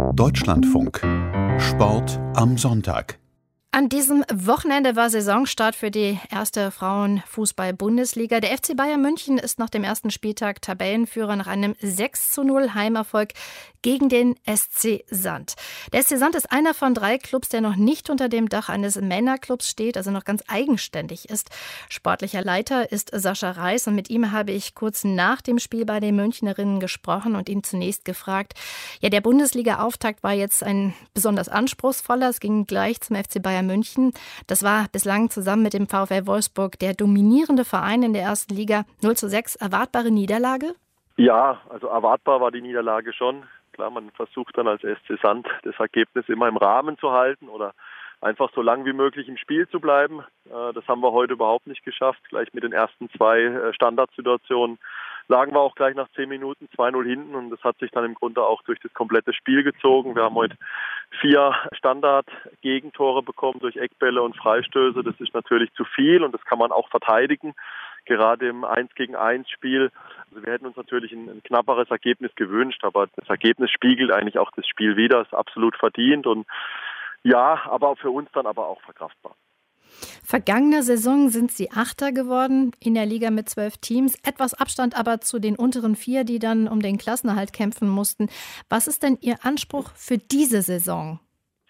Deutschlandfunk. Sport am Sonntag. An diesem Wochenende war Saisonstart für die erste Frauenfußball-Bundesliga. Der FC Bayern München ist nach dem ersten Spieltag Tabellenführer nach einem 6:0 Heimerfolg gegen den SC Sand. Der SC Sand ist einer von 3 Clubs, der noch nicht unter dem Dach eines Männerclubs steht, also noch ganz eigenständig ist. Sportlicher Leiter ist Sascha Reis und mit ihm habe ich kurz nach dem Spiel bei den Münchnerinnen gesprochen und ihn zunächst gefragt. Ja, der Bundesliga-Auftakt war jetzt ein besonders anspruchsvoller. Es ging gleich zum FC Bayern München. Das war bislang zusammen mit dem VfL Wolfsburg der dominierende Verein in der ersten Liga. 0:6, erwartbare Niederlage? Ja, also erwartbar war die Niederlage schon. Klar, man versucht dann als SC Sand das Ergebnis immer im Rahmen zu halten oder einfach so lang wie möglich im Spiel zu bleiben. Das haben wir heute überhaupt nicht geschafft. Gleich mit den ersten 2 Standardsituationen lagen wir auch gleich nach 10 Minuten 2:0 hinten und das hat sich dann im Grunde auch durch das komplette Spiel gezogen. Wir haben heute 4 Standard-Gegentore bekommen durch Eckbälle und Freistöße. Das ist natürlich zu viel und das kann man auch verteidigen, gerade im 1-gegen-1-Spiel. Also wir hätten uns natürlich ein knapperes Ergebnis gewünscht, aber das Ergebnis spiegelt eigentlich auch das Spiel wider, ist absolut verdient und ja, aber für uns dann aber auch verkraftbar. Vergangene Saison sind sie Achter geworden in der Liga mit 12 Teams. Etwas Abstand aber zu den unteren 4, die dann um den Klassenerhalt kämpfen mussten. Was ist denn Ihr Anspruch für diese Saison?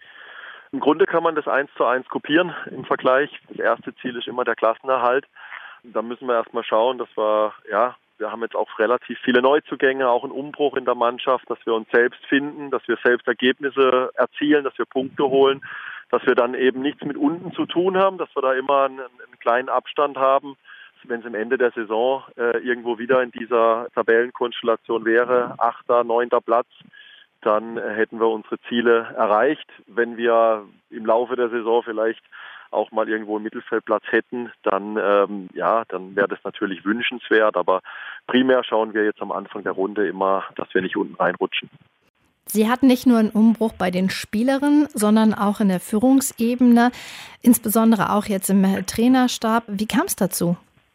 Im Grunde kann man das 1:1 kopieren im Vergleich. Das erste Ziel ist immer der Klassenerhalt. Da müssen wir erstmal schauen, dass wir haben jetzt auch relativ viele Neuzugänge, auch einen Umbruch in der Mannschaft, dass wir uns selbst finden, dass wir selbst Ergebnisse erzielen, dass wir Punkte holen, dass wir dann eben nichts mit unten zu tun haben, dass wir da immer einen kleinen Abstand haben. Wenn es am Ende der Saison irgendwo wieder in dieser Tabellenkonstellation wäre, 8., 9. Platz, dann hätten wir unsere Ziele erreicht. Wenn wir im Laufe der Saison vielleicht auch mal irgendwo im Mittelfeldplatz hätten, dann wäre das natürlich wünschenswert. Aber primär schauen wir jetzt am Anfang der Runde immer, dass wir nicht unten reinrutschen. Sie hatten nicht nur einen Umbruch bei den Spielerinnen, sondern auch in der Führungsebene, insbesondere auch jetzt im Trainerstab. Wie kam es dazu?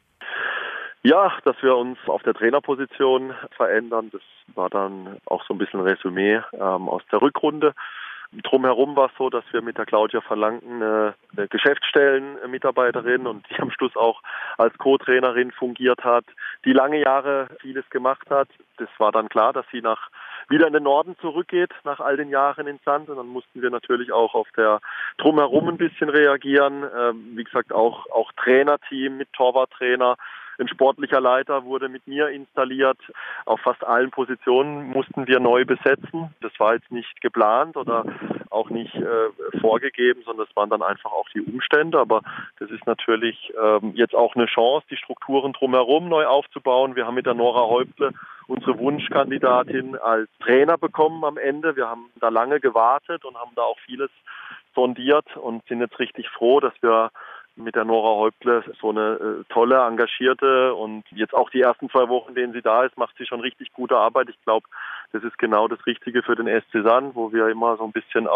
Ja, dass wir uns auf der Trainerposition verändern, das war dann auch so ein bisschen Resümee aus der Rückrunde. Drumherum war es so, dass wir mit der Claudia Verlanken eine Geschäftsstellenmitarbeiterin und die am Schluss auch als Co-Trainerin fungiert hat, die lange Jahre vieles gemacht hat. Das war dann klar, dass sie wieder in den Norden zurückgeht nach all den Jahren in Sand. Und dann mussten wir natürlich auch auf der Drumherum ein bisschen reagieren. Wie gesagt, auch Trainerteam mit Torwarttrainer. Ein sportlicher Leiter wurde mit mir installiert. Auf fast allen Positionen mussten wir neu besetzen. Das war jetzt nicht geplant oder auch nicht vorgegeben, sondern es waren dann einfach auch die Umstände. Aber das ist natürlich jetzt auch eine Chance, die Strukturen drumherum neu aufzubauen. Wir haben mit der Nora Häuptle unsere Wunschkandidatin als Trainer bekommen am Ende. Wir haben da lange gewartet und haben da auch vieles sondiert und sind jetzt richtig froh, dass wir mit der Nora Häuptle so eine tolle, engagierte und jetzt auch die ersten 2 Wochen, in denen sie da ist, macht sie schon richtig gute Arbeit. Ich glaube, das ist genau das Richtige für den SC Sand, wo wir immer so ein bisschen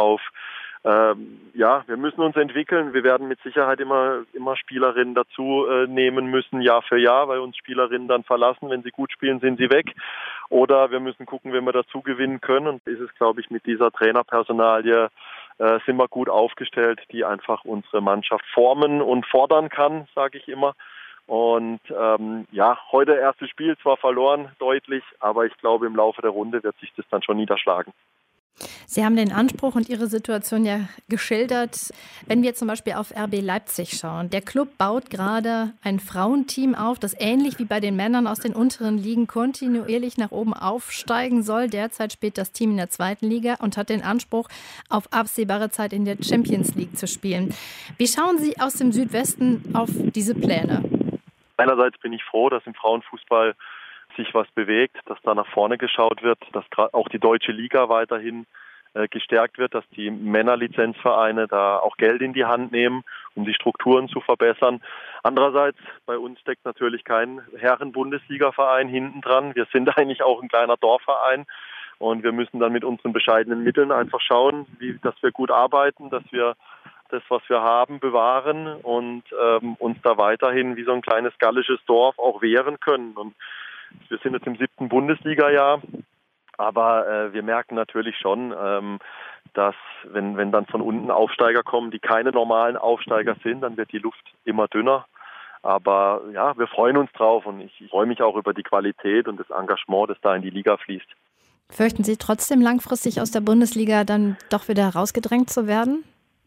wir müssen uns entwickeln. Wir werden mit Sicherheit immer Spielerinnen dazu nehmen müssen, Jahr für Jahr, weil uns Spielerinnen dann verlassen. Wenn sie gut spielen, sind sie weg. Oder wir müssen gucken, wenn wir dazu gewinnen können. Und ist es, glaube ich, mit dieser Trainerpersonalie sind wir gut aufgestellt, die einfach unsere Mannschaft formen und fordern kann, sage ich immer. Und heute erstes Spiel, zwar verloren, deutlich, aber ich glaube, im Laufe der Runde wird sich das dann schon niederschlagen. Sie haben den Anspruch und Ihre Situation ja geschildert. Wenn wir zum Beispiel auf RB Leipzig schauen, der Club baut gerade ein Frauenteam auf, das ähnlich wie bei den Männern aus den unteren Ligen kontinuierlich nach oben aufsteigen soll. Derzeit spielt das Team in der 2. Liga und hat den Anspruch, auf absehbare Zeit in der Champions League zu spielen. Wie schauen Sie aus dem Südwesten auf diese Pläne? Einerseits bin ich froh, dass im Frauenfußball sich was bewegt, dass da nach vorne geschaut wird, dass auch die deutsche Liga weiterhin gestärkt wird, dass die Männerlizenzvereine da auch Geld in die Hand nehmen, um die Strukturen zu verbessern. Andererseits, bei uns steckt natürlich kein Herren-Bundesliga-Verein hinten dran. Wir sind eigentlich auch ein kleiner Dorfverein und wir müssen dann mit unseren bescheidenen Mitteln einfach schauen, dass wir gut arbeiten, dass wir das, was wir haben, bewahren und uns da weiterhin wie so ein kleines gallisches Dorf auch wehren können. Und wir sind jetzt im 7. Bundesliga-Jahr. Aber wir merken natürlich schon, dass wenn dann von unten Aufsteiger kommen, die keine normalen Aufsteiger sind, dann wird die Luft immer dünner. Aber ja, wir freuen uns drauf und ich freue mich auch über die Qualität und das Engagement, das da in die Liga fließt. Fürchten Sie trotzdem langfristig aus der Bundesliga dann doch wieder rausgedrängt zu werden?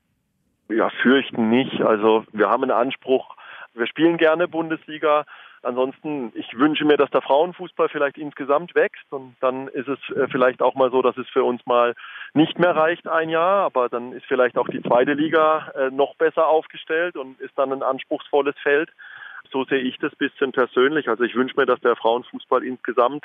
Ja, fürchten nicht. Also wir haben einen Anspruch, wir spielen gerne Bundesliga. Ansonsten, ich wünsche mir, dass der Frauenfußball vielleicht insgesamt wächst und dann ist es vielleicht auch mal so, dass es für uns mal nicht mehr reicht ein Jahr, aber dann ist vielleicht auch die zweite Liga noch besser aufgestellt und ist dann ein anspruchsvolles Feld. So sehe ich das ein bisschen persönlich. Also ich wünsche mir, dass der Frauenfußball insgesamt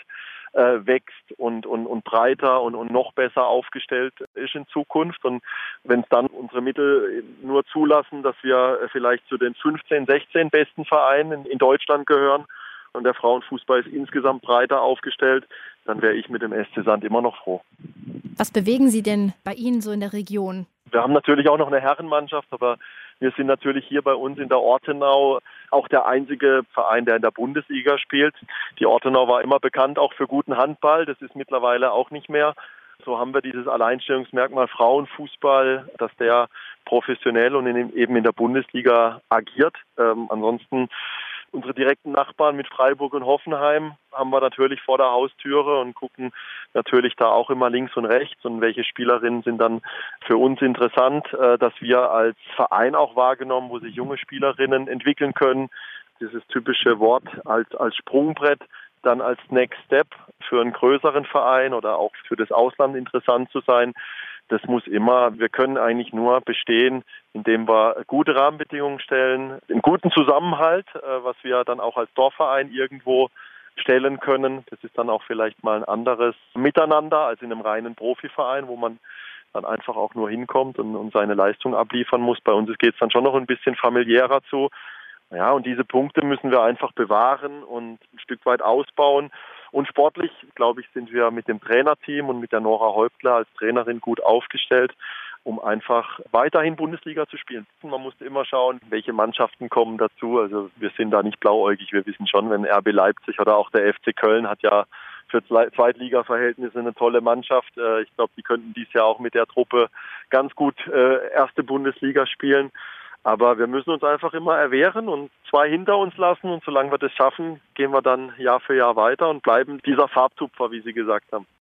wächst und breiter und noch besser aufgestellt ist in Zukunft. Und wenn es dann unsere Mittel nur zulassen, dass wir vielleicht zu den 15, 16 besten Vereinen in Deutschland gehören und der Frauenfußball ist insgesamt breiter aufgestellt, dann wäre ich mit dem SC Sand immer noch froh. Was bewegen Sie denn bei Ihnen so in der Region? Wir haben natürlich auch noch eine Herrenmannschaft, aber wir sind natürlich hier bei uns in der Ortenau auch der einzige Verein, der in der Bundesliga spielt. Die Ortenau war immer bekannt auch für guten Handball, das ist mittlerweile auch nicht mehr. So haben wir dieses Alleinstellungsmerkmal Frauenfußball, dass der professionell und eben in der Bundesliga agiert. Ansonsten unsere direkten Nachbarn mit Freiburg und Hoffenheim haben wir natürlich vor der Haustüre und gucken natürlich da auch immer links und rechts und welche Spielerinnen sind dann für uns interessant, dass wir als Verein auch wahrgenommen, wo sich junge Spielerinnen entwickeln können. Dieses typische Wort als Sprungbrett, dann als Next Step für einen größeren Verein oder auch für das Ausland interessant zu sein. Das muss immer, wir können eigentlich nur bestehen, indem wir gute Rahmenbedingungen stellen, einen guten Zusammenhalt, was wir dann auch als Dorfverein irgendwo stellen können. Das ist dann auch vielleicht mal ein anderes Miteinander als in einem reinen Profiverein, wo man dann einfach auch nur hinkommt und seine Leistung abliefern muss. Bei uns geht es dann schon noch ein bisschen familiärer zu. Ja, und diese Punkte müssen wir einfach bewahren und ein Stück weit ausbauen. Und sportlich, glaube ich, sind wir mit dem Trainerteam und mit der Nora Häuptler als Trainerin gut aufgestellt, um einfach weiterhin Bundesliga zu spielen. Man muss immer schauen, welche Mannschaften kommen dazu. Also wir sind da nicht blauäugig. Wir wissen schon, wenn RB Leipzig oder auch der FC Köln hat ja für Zweitliga-Verhältnisse eine tolle Mannschaft. Ich glaube, die könnten dieses Jahr auch mit der Truppe ganz gut erste Bundesliga spielen. Aber wir müssen uns einfach immer erwehren und 2 hinter uns lassen. Und solange wir das schaffen, gehen wir dann Jahr für Jahr weiter und bleiben dieser Farbtupfer, wie Sie gesagt haben.